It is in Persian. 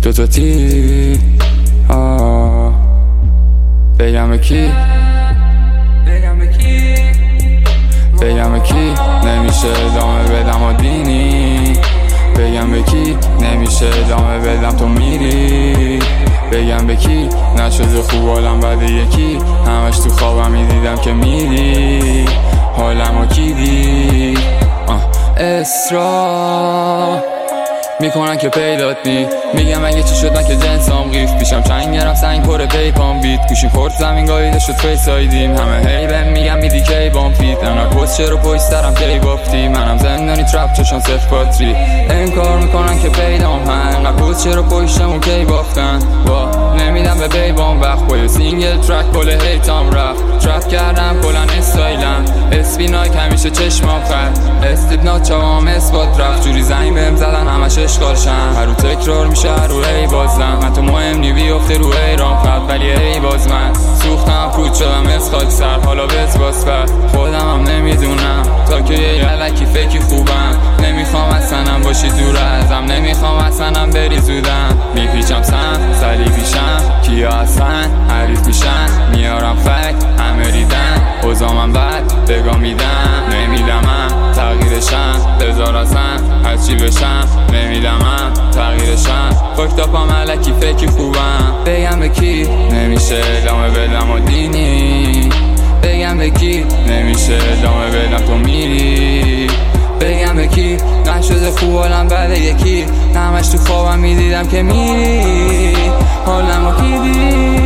دوتا تی بگم به کی بگم به کی نمیشه ادامه بدم و دینی بگم به کی نمیشه ادامه بدم تو میری بگم به کی نشده خوب حالم بعد یکی همش تو خوابم میدیدم که میری حالمو کی دی اصرار میکنن که پیدات نی میگم اگه چی شد من که جنسام قیف پیشم چند گرم سنگ پر پیپام بیت گوشیم خورد زمین گاییده شد فیس آیدیم همه هی بهم میگم میدی کی بام فیت انقدر پست چرا پشترم کی بافتی منم زندانی ترپ چشان صفر پاتری انکار میکنن که پیدام انقدر پست چرا پشتمون کی بافتن با نمیدم به بیبام وقت با یه سینگل ترک کل هیتام رفت ترپ کردم کلن استایلم اسپیناک همیشه چشمام خرد استیبنات چاوام اثبات رفت جوری زنگ بهم زدن همش اشکالشم هر رو تکرار میشه هر رو ای بازم حتی مهم نی بیفته رو ایران فرد ولی ای باز من سوختم پود شدم از خاک سر حالا بز باز فرد خودم هم نمیدونم تا که یه علکی فکی خوبم نمیخوام اصلا باشی دور ازم نمیخوام اصلا بری زودم میپیچم سم سلی پیشم کیا اصلا حریف میشن میارم فک همه ریدن اوزامم بد بگاه میدم نمیدمم تغییرشم بذار اصلا هرچی بشم نمیدمم تغییرشم فاکتاپم علکی فکی خوبم بگم به کی نمیشه ادامه بدم و دینی بگم به کی نمیشه ادامه بدم تو میری بگم به کی نشده خوب حالم بعد یکی همش تو خوابم میدیدم که میری حالمو کی دی